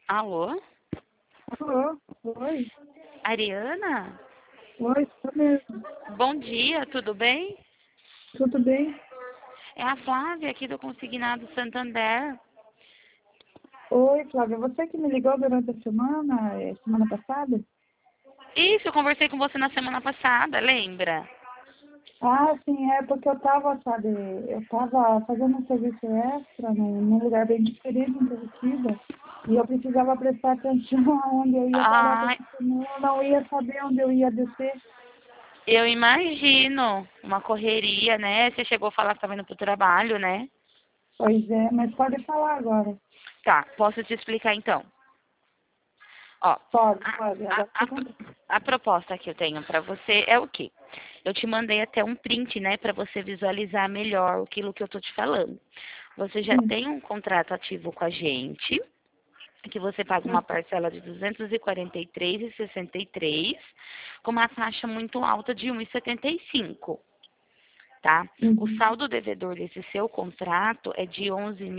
Alô? Alô? Oi? Ariana? Oi, sou mesmo. Bom dia, tudo bem? Tudo bem? É a Flávia aqui do Consignado Santander. Oi, Flávia. Você que me ligou durante a semana, semana passada? Isso, eu conversei com você na semana passada, lembra? Ah, sim, é porque eu tava, sabe, eu tava fazendo um serviço extra num lugar bem diferente em Curitiba e eu precisava prestar atenção aonde eu ia parar, Ah, porque senão eu não ia saber onde eu ia descer. eu imagino. Uma correria, né? Você chegou a falar que estava indo pro trabalho, né? Pois é, mas pode falar agora. Tá, posso te explicar então. Ó, Pode, a, pode. a, Agora você a, conta. a proposta que eu tenho para você é o quê? Eu te mandei até um print, né, para você visualizar melhor aquilo que eu tô te falando. Você já Sim. tem um contrato ativo com a gente, que você paga uma parcela de R$ 243,63, com uma taxa muito alta de 1,75, tá? O Uhum. saldo devedor desse seu contrato é de R$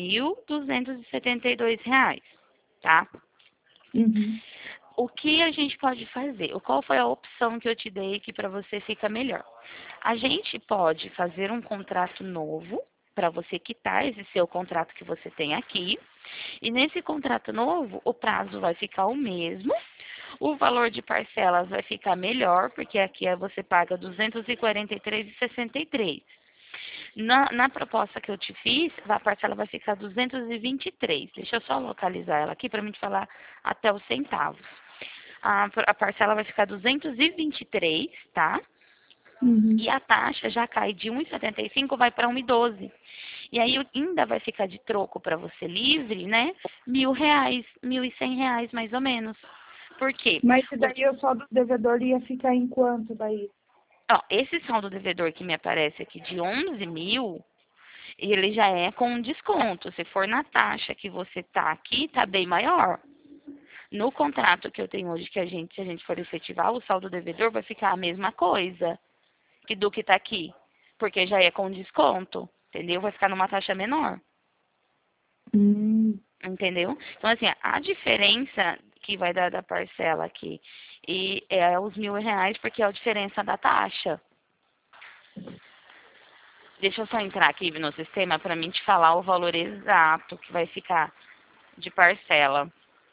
11.272, tá? Uhum. O que a gente pode fazer? Qual foi a opção que eu te dei que para você fica melhor? A gente pode fazer um contrato novo para você quitar esse seu contrato que você tem aqui. E nesse contrato novo, o prazo vai ficar o mesmo, o valor de parcelas vai ficar melhor, porque aqui você paga R$ 243,63. Na proposta que eu te fiz, a parcela vai ficar 223. Deixa eu só localizar ela aqui para mim te falar até os centavos. A parcela vai ficar 223, tá? Uhum. E a taxa já cai de 1,75, vai para 1,12. E aí ainda vai ficar de troco para você livre, né? R$ 1.000, R$ 1.100 mais ou menos. Por quê? Mas e Porque, daí o saldo devedor ia ficar em quanto daí? ó, esse saldo devedor que me aparece aqui de 11 mil, ele já é com um desconto. Se for na taxa que você tá aqui, tá bem maior. No contrato que eu tenho hoje, se a gente for efetivar, o saldo devedor vai ficar a mesma coisa que do que tá aqui. Porque já é com desconto, entendeu? Vai ficar numa taxa menor. Hum. Entendeu? Então, assim, a diferença que vai dar da parcela aqui e é os R$ 1.000, porque é a diferença da taxa. Deixa eu só entrar aqui no sistema para mim te falar o valor exato que vai ficar de parcela.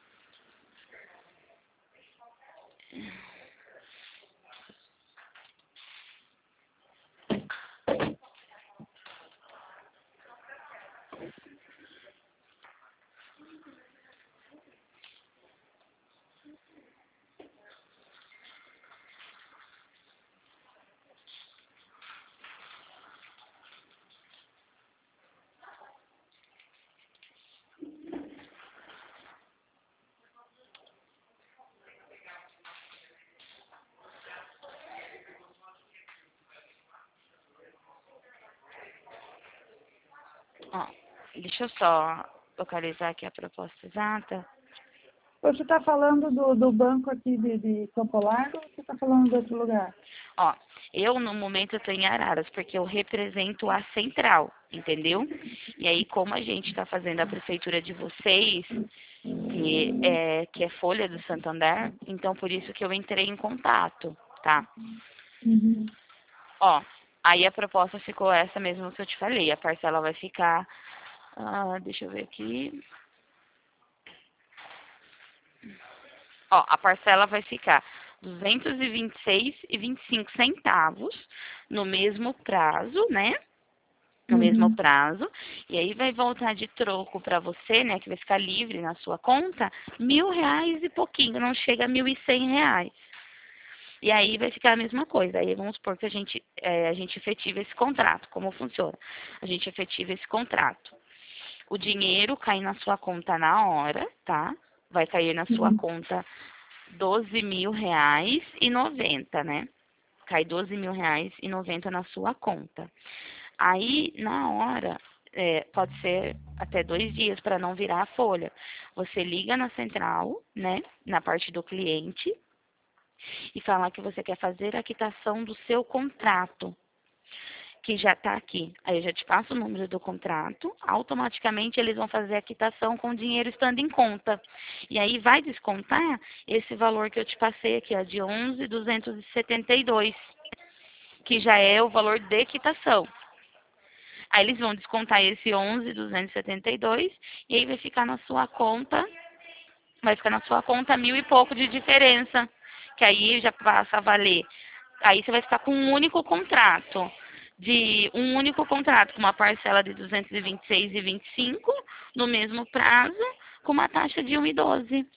Ó, deixa eu só localizar aqui a proposta exata. Você está falando do banco aqui de Campo Largo ou você está falando de outro lugar? Ó, eu no momento estou em Araras, porque eu represento a central, entendeu? E aí, como a gente está fazendo a prefeitura de vocês, que é Folha do Santander, então por isso que eu entrei em contato, tá? Uhum. Ó, aí a proposta ficou essa mesmo que eu te falei. A parcela vai ficar, deixa eu ver aqui. Ó, a parcela vai ficar 226,25 centavos no mesmo prazo, né? No mesmo Uhum. prazo. E aí vai voltar de troco para você, né? Que vai ficar livre na sua conta, R$ 1.000 e pouquinho, não chega a R$ 1.100. E aí vai ficar a mesma coisa. Aí vamos supor que a gente efetiva esse contrato. Como funciona? A gente efetiva esse contrato. O dinheiro cai na sua conta na hora, tá? Vai cair na sua Uhum. conta R$ 12.000,90, né? Cai R$ 12.000,90 na sua conta. Aí, na hora, pode ser até 2 dias para não virar a folha. Você liga na central, né? Na parte do cliente e falar que você quer fazer a quitação do seu contrato. que já está aqui. Aí eu já te passo o número do contrato, automaticamente eles vão fazer a quitação com o dinheiro estando em conta. E aí vai descontar esse valor que eu te passei aqui, ó, de 11.272, que já é o valor de quitação. Aí eles vão descontar esse 11.272 e aí vai ficar na sua conta, mil e pouco de diferença, que aí já passa a valer. Aí você vai ficar com um único contrato, com uma parcela de 226,25 no mesmo prazo, com uma taxa de 1,12.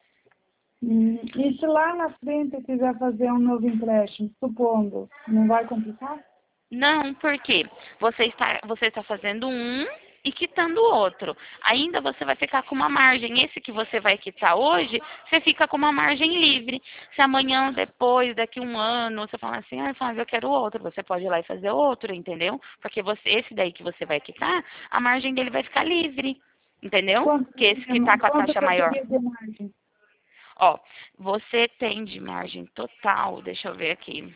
E se lá na frente eu quiser fazer um novo empréstimo, supondo, não vai complicar? Não, porque você está fazendo um e quitando o outro. Ainda você vai ficar com uma margem. Esse que você vai quitar hoje, você fica com uma margem livre. Se amanhã, depois, daqui um ano, você falar assim, Flávia, eu quero outro, você pode ir lá e fazer outro, entendeu? Porque esse daí que você vai quitar, a margem dele vai ficar livre. Entendeu? Porque esse que está com a Quanto taxa que eu maior. teria de margem? Ó, você tem de margem total, deixa eu ver aqui.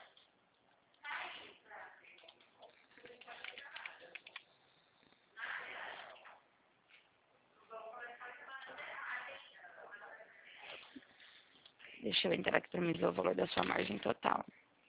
Deixa eu entrar aqui para me ver o valor da sua margem total.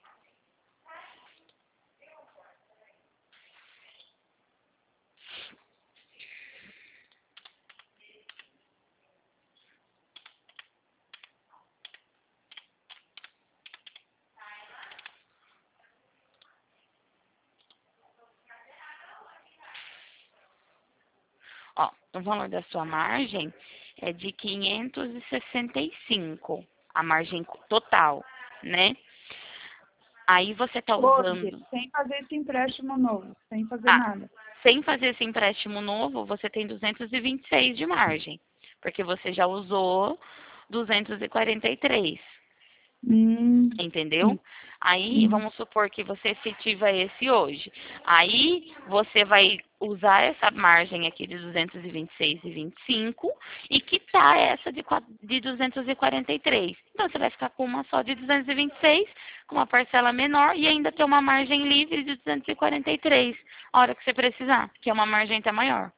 Ó, o valor da sua margem é de 565, a margem total, né? Aí você está Hoje, usando. sem fazer esse empréstimo novo, sem fazer Ah, nada. sem fazer esse empréstimo novo, você tem 226 de margem, porque você já usou 243. Hum, Entendeu? Aí, hum. vamos supor que você efetiva esse hoje. Aí, você vai usar essa margem aqui de 226,25 e quitar essa de 243. Então, você vai ficar com uma só de 226, com uma parcela menor e ainda ter uma margem livre de 243, a hora que você precisar, que é uma margem até maior.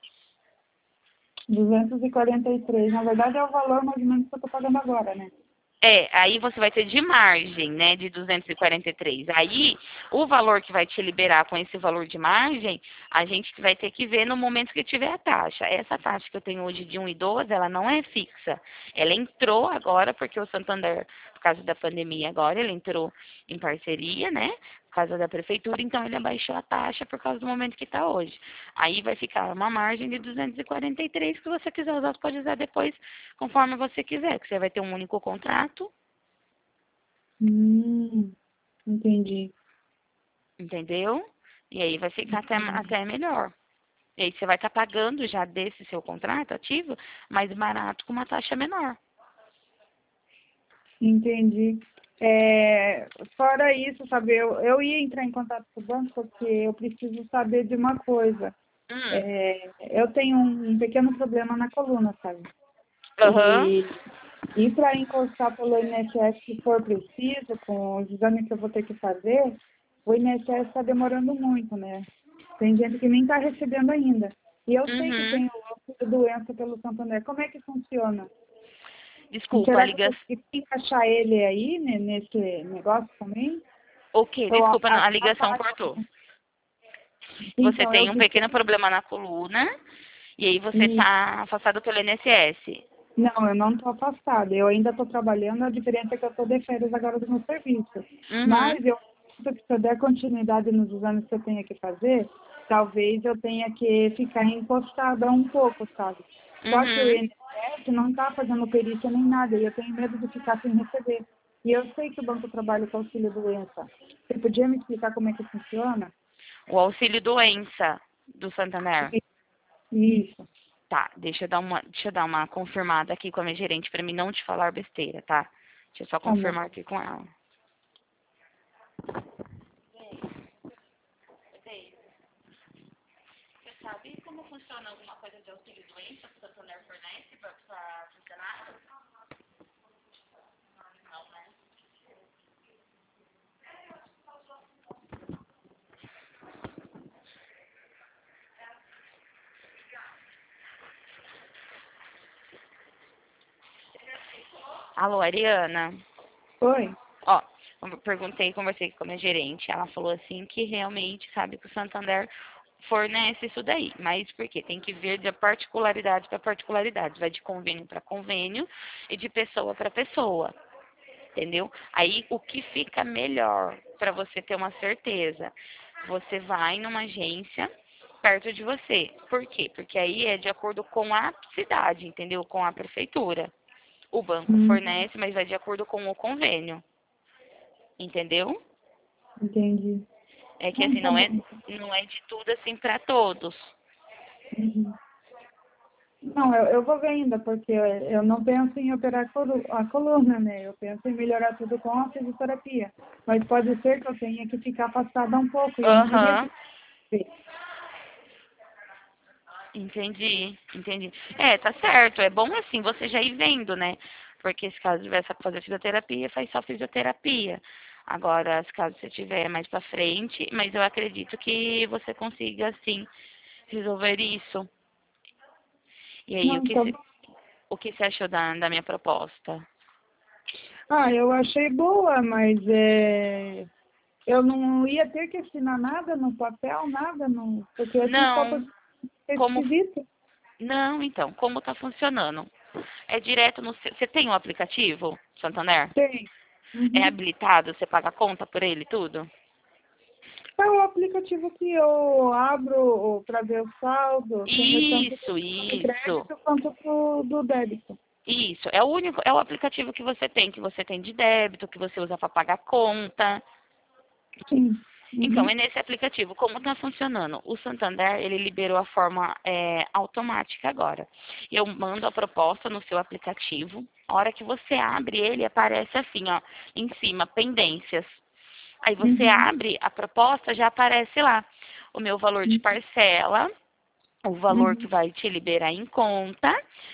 243. Na verdade, é o valor mais ou menos que eu estou pagando agora, né? Aí você vai ter de margem, né, de 243. Aí, o valor que vai te liberar com esse valor de margem, a gente vai ter que ver no momento que tiver a taxa. Essa taxa que eu tenho hoje de 1,12, ela não é fixa. Ela entrou agora, porque o Santander, por causa da pandemia agora, ele entrou em parceria, né, por causa da prefeitura, então ele abaixou a taxa por causa do momento que está hoje. Aí vai ficar uma margem de 243, que se você quiser usar, você pode usar depois, conforme você quiser, que você vai ter um único contrato. Entendi. Entendeu? E aí vai ficar até melhor. E aí você vai estar pagando já desse seu contrato ativo mais barato com uma taxa menor. Entendi. Fora isso, sabe, eu ia entrar em contato com o banco porque eu preciso saber de uma coisa. Hum. Eu tenho um pequeno problema na coluna, sabe? Aham. E para encostar pelo INSS se for preciso, com os exames que eu vou ter que fazer, o INSS está demorando muito, né? Tem gente que nem está recebendo ainda. E eu sei que Uhum. tem o auxílio doença pelo Santander. Como é que funciona? E Desculpa, a será que eu ligação. consegui encaixar ele aí, né, nesse negócio também? O quê? Eu, Desculpa, a a ligação taxa. cortou. Você Então, eu tem um fiquei. pequeno problema na coluna e aí você E, está afastado pelo INSS. não, eu não estou afastada. Eu ainda estou trabalhando. A diferença é que eu estou de férias agora do meu serviço. Uhum. Mas eu acho que se eu der continuidade nos exames que eu tenho que fazer, talvez eu tenha que ficar encostada um pouco, sabe? Só que o Uhum. INSS não está fazendo perícia nem nada. E eu tenho medo de ficar sem receber. E eu sei que o banco trabalha com auxílio doença. Você podia me explicar como é que funciona? O auxílio doença do Santander. Isso. Tá, deixa eu dar uma confirmada aqui com a minha gerente para mim não te falar besteira, tá? Deixa eu só Tá bom. confirmar aqui com ela. Você sabe como funciona alguma coisa de auxílio doença que o Santander fornece para funcionário? Não, né? Alô, Ariana? Oi. Ó, eu perguntei, conversei com a minha gerente. Ela falou assim que realmente sabe que o Santander fornece isso daí. Mas por quê? Tem que ver de particularidade para particularidade. Vai de convênio para convênio e de pessoa para pessoa. Entendeu? Aí o que fica melhor para você ter uma certeza? Você vai numa agência perto de você. Por quê? Porque aí é de acordo com a cidade, entendeu? Com a prefeitura. O banco Hum, fornece, mas vai de acordo com o convênio. Entendeu? entendi. É que Não, assim, tá bom. não é de tudo assim para todos. Uhum. Não, eu vou ver ainda, porque eu não penso em operar a coluna, né? Eu penso em melhorar tudo com a fisioterapia. Mas pode ser que eu tenha que ficar afastada um pouco, e eu não queria Aham, ficar. entendi, entendi. É, tá certo. É bom assim você já ir vendo, né? Porque se caso tiver só pra fazer fisioterapia, faz só fisioterapia. Agora, se caso você tiver mais pra frente, mas eu acredito que você consiga, assim, resolver isso. E aí, Não, tá bom. o que você achou da minha proposta? Ah, eu achei boa, mas eu não ia ter que assinar nada no papel, nada, não, porque assim só por Não, ser como, esquisito. não, então, como tá funcionando? É direto no seu, você tem um aplicativo, Santander? Tem. É Uhum. habilitado? Você paga a conta por ele, tudo? É o aplicativo que eu abro para ver o saldo, tenho tanto Isso, do isso. crédito quanto do débito. Isso, é o único, é o aplicativo que você tem de débito, que você usa para pagar conta. Sim. Então, é Uhum. nesse aplicativo, como está funcionando? O Santander, ele liberou a forma automática agora. Eu mando a proposta no seu aplicativo. A hora que você abre ele, aparece assim, ó, em cima, pendências. Aí você Uhum. abre a proposta, já aparece lá o meu valor de parcela, o valor que Uhum. vai te liberar em conta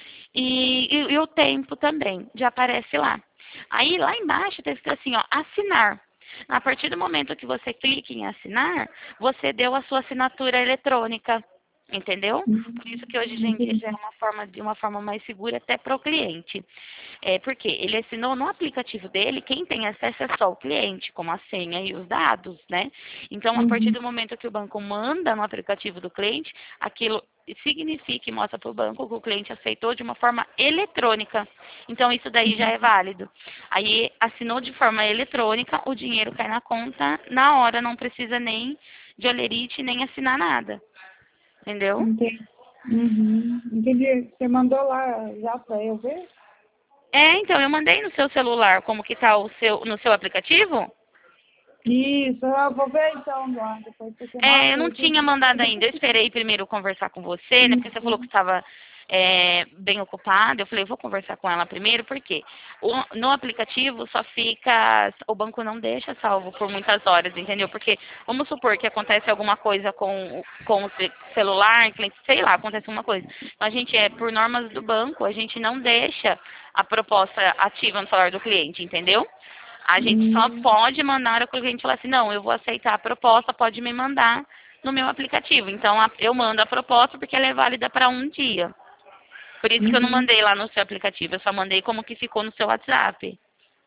e o tempo também, já aparece lá. Aí lá embaixo está escrito assim, ó, assinar. A partir do momento que você clica em assinar, você deu a sua assinatura eletrônica, entendeu? Por isso que hoje em dia Entendi. já é uma forma mais segura até para o cliente. É porque ele assinou no aplicativo dele, quem tem acesso é só o cliente, como a senha e os dados, né? Então, a partir Uhum. do momento que o banco manda no aplicativo do cliente, aquilo significa e mostra para o banco que o cliente aceitou de uma forma eletrônica. Então, isso daí já é válido. Aí, assinou de forma eletrônica, o dinheiro cai na conta na hora, não precisa nem de olerite, nem assinar nada. Entendeu? Entendi. Uhum. Entendi. Você mandou lá já para eu ver? É, então, eu mandei no seu celular como que tá no seu aplicativo. Isso, eu vou ver então lá depois, porque, É, eu nossa, não eu tive tinha mandado ainda. Eu esperei primeiro conversar com você, né? Porque você falou que Uhum. estava bem ocupada. Eu falei, eu vou conversar com ela primeiro, porque no aplicativo só fica. O banco não deixa salvo por muitas horas, entendeu? Porque vamos supor que acontece alguma coisa com o celular, cliente, sei lá, acontece alguma coisa. Então, a gente por normas do banco, a gente não deixa a proposta ativa no celular do cliente, entendeu? A gente só Hum, pode mandar o cliente falar assim, não, eu vou aceitar a proposta, pode me mandar no meu aplicativo. Então, eu mando a proposta porque ela é válida para um dia. Por isso que eu não uhum. mandei lá no seu aplicativo, eu só mandei como que ficou no seu WhatsApp.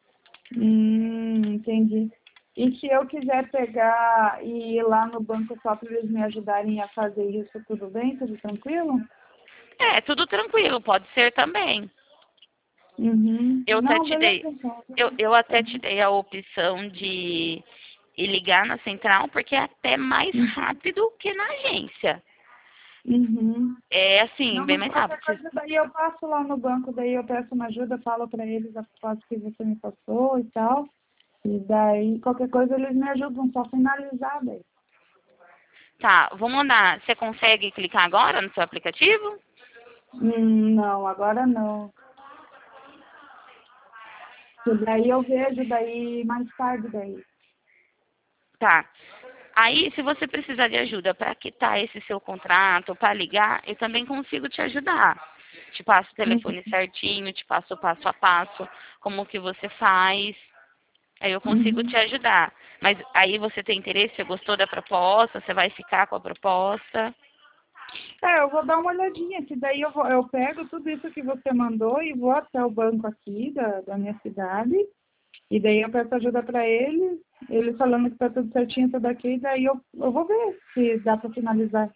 Entendi. E se eu quiser pegar e ir lá no banco só para eles me ajudarem a fazer isso, tudo bem? Tudo tranquilo? É, tudo tranquilo, pode ser também. Uhum. Eu até Não, te beleza, dei, então. eu até te Uhum. dei a opção de ir ligar na central, porque é até mais rápido que na agência. Uhum. É assim, Não, bem mas mais qualquer rápido. coisa daí eu passo lá no banco, daí eu peço uma ajuda, falo para eles a foto que você me passou e tal. E daí qualquer coisa eles me ajudam, só finalizar daí. Tá, vou mandar. Você consegue clicar agora no seu aplicativo? Não, agora não. E daí eu vejo daí mais tarde daí. Tá. Aí, se você precisar de ajuda para quitar esse seu contrato, para ligar, eu também consigo te ajudar. Te passo o Uhum. telefone certinho, te passo o passo a passo, como que você faz. Aí eu consigo te Uhum. ajudar. Mas aí você tem interesse, você gostou da proposta, você vai ficar com a proposta. Eu vou dar uma olhadinha, que daí eu pego tudo isso que você mandou e vou até o banco aqui da minha cidade, e daí eu peço ajuda para ele falando que tá tudo certinho, tudo aqui, e daí eu vou ver se dá para finalizar.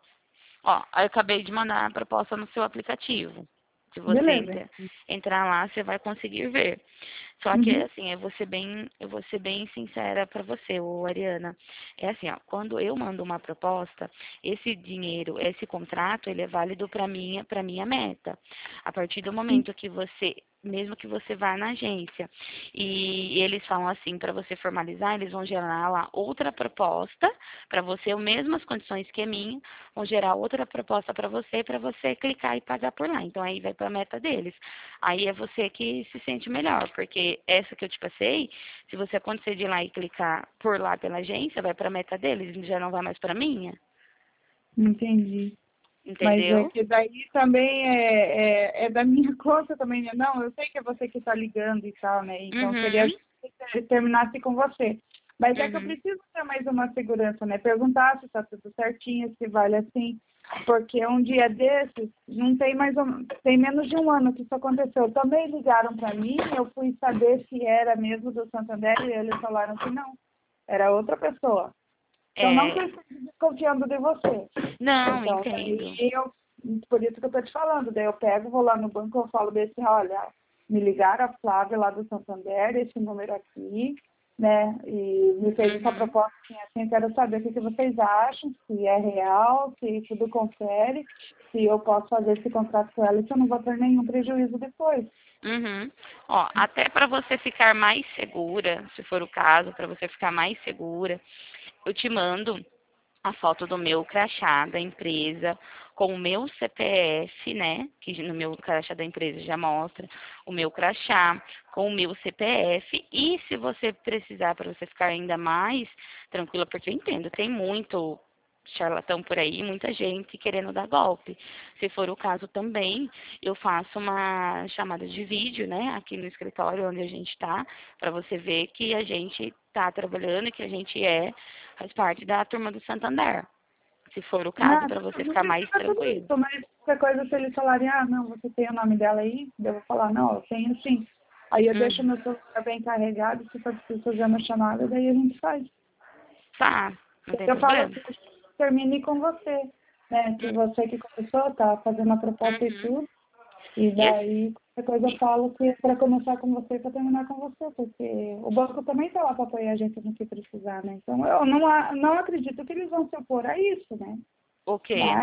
Ó, aí eu acabei de mandar a proposta no seu aplicativo. Se você Beleza. entrar lá, você vai conseguir ver. Só que, Uhum. assim, eu vou ser bem sincera para você, ô Ariana. É assim, ó, quando eu mando uma proposta, esse dinheiro, esse contrato, ele é válido para minha meta. A partir do momento que você, mesmo que você vá na agência e eles falam assim, para você formalizar, eles vão gerar lá outra proposta para você, as mesmas condições que a minha, vão gerar outra proposta para você clicar e pagar por lá. Então aí vai para a meta deles. Aí é você que se sente melhor, porque essa que eu te passei, se você acontecer de ir lá e clicar por lá pela agência, vai para a meta deles, já não vai mais para a minha, Entendi. Mas é entendeu? que daí também é da minha conta também, né? Não, eu sei que é você que está ligando e tal, né? Então seria Uhum, justo que terminasse com você. Mas é que eu uhum. preciso ter mais uma segurança, né? Perguntar se está tudo certinho, se vale assim. Porque um dia desses, não tem tem menos de um ano que isso aconteceu. Também ligaram para mim, eu fui saber se era mesmo do Santander e eles falaram que não. Era outra pessoa. Então não que É, eu esteja desconfiando de você. não, Então, daí entendo. por isso que eu estou te falando, daí eu pego, vou lá no banco, eu falo desse, olha, me ligaram a Flávia lá do Santander, esse número aqui, né, e me fez essa Uhum, proposta assim, quero saber o que vocês acham, se é real, se tudo confere, se eu posso fazer esse contrato com ela e se eu não vou ter nenhum prejuízo depois. uhum. Ó, até para você ficar mais segura, se for o caso, para você ficar mais segura, eu te mando a foto do meu crachá da empresa com o meu CPF, né? Que no meu crachá da empresa já mostra o meu crachá com o meu CPF. E se você precisar, para você ficar ainda mais tranquila, porque eu entendo, tem muito charlatão por aí, muita gente querendo dar golpe. Se for o caso também, eu faço uma chamada de vídeo, né, aqui no escritório onde a gente está, para você ver que a gente está trabalhando e que a gente faz parte da turma do Santander. Se for o caso, Não, para você não ficar mais precisa tudo tranquilo. isso, mas qualquer coisa, se eles falarem, não, você tem o nome dela aí, eu vou falar, não, eu tenho sim. Aí eu deixo Uhum. meu celular bem carregado, se for preciso fazer uma chamada, daí a gente faz. Tá, não tem Eu falo problema. que termine com você, né? Que você que começou, tá fazendo a proposta e Uhum. tudo. E E, daí, qualquer coisa eu e, falo que é para começar com você e para terminar com você, porque o banco também está lá para apoiar a gente no que precisar, né? Então, eu não acredito que eles vão se opor a isso, né? o quê? Mas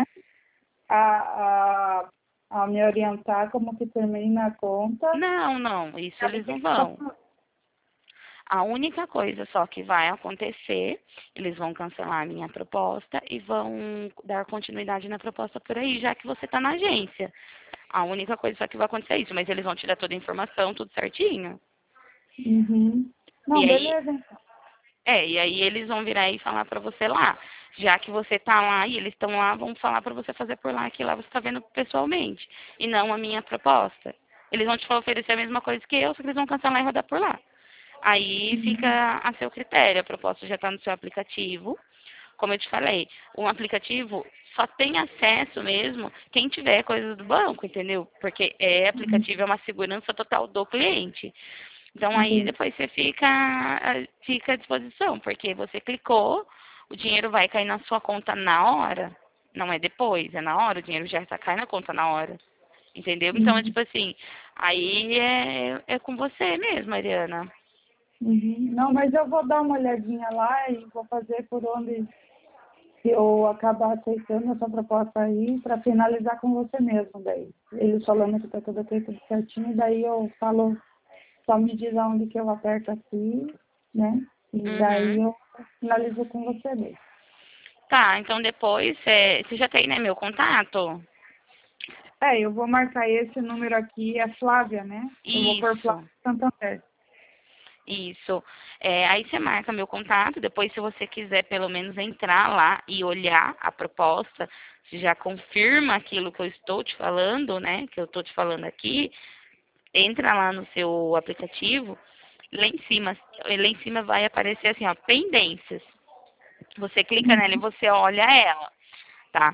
a, a, a me orientar como que termina a conta, Não, não, isso ela eles tem não que vão. passar. A única coisa só que vai acontecer, eles vão cancelar a minha proposta e vão dar continuidade na proposta por aí, já que você está na agência. A única coisa só que vai acontecer é isso, mas eles vão tirar toda a informação, tudo certinho. Uhum. E Não, aí, beleza, então. e aí eles vão virar e falar pra você lá. Já que você tá lá e eles estão lá, vão falar pra você fazer por lá, que lá você tá vendo pessoalmente. E não a minha proposta. Eles vão te oferecer a mesma coisa que eu, só que eles vão cancelar e rodar por lá. Aí Uhum. fica a seu critério. A proposta já está no seu aplicativo. Como eu te falei, um aplicativo só tem acesso mesmo quem tiver coisas do banco, entendeu? Porque Uhum. aplicativo é uma segurança total do cliente. Então aí Entendi. depois você fica à disposição, porque você clicou, o dinheiro vai cair na sua conta na hora. Não é depois, é na hora, o dinheiro já está cai na conta na hora. Entendeu? Então é Uhum. tipo assim, aí é com você mesmo, Mariana. Uhum. Não, mas eu vou dar uma olhadinha lá e vou fazer por onde se eu acabar aceitando essa proposta aí para finalizar com você mesmo daí. Eles falando que está tudo ok, tudo certinho, daí eu falo, só me diz aonde que eu aperto aqui, né? E daí Uhum. eu finalizo com você daí. Tá, então depois você já tem, né, meu contato? Eu vou marcar esse número aqui, é Flávia, né? Eu vou pôr Flávia Isso, Santander. isso. Aí você marca meu contato, depois se você quiser pelo menos entrar lá e olhar a proposta, você já confirma aquilo que eu estou te falando, né, que eu estou te falando aqui, entra lá no seu aplicativo, lá em cima vai aparecer assim, ó, pendências. Você clica nela e Uhum. você olha ela, tá?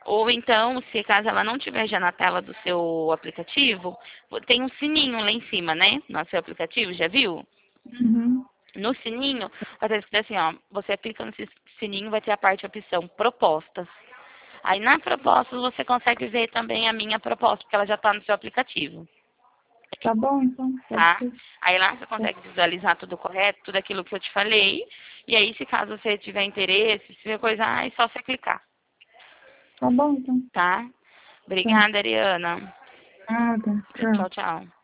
Ou então, se caso ela não tiver já na tela do seu aplicativo, tem um sininho lá em cima, né? No seu aplicativo, já viu? Uhum. No sininho, vai ter escrito assim, ó, você clica no sininho, vai ter a parte opção propostas. Aí na propostas você consegue ver também a minha proposta, porque ela já está no seu aplicativo, Tá bom, então. Pode tá? ser. Aí lá você Tá, consegue visualizar tudo correto, tudo aquilo que eu te falei. E aí, se caso você tiver interesse, se tiver coisa, é só você clicar, tá bom, então. tá? Tá. Obrigada, Ariana. Nada. Tchau, Tchau. tchau.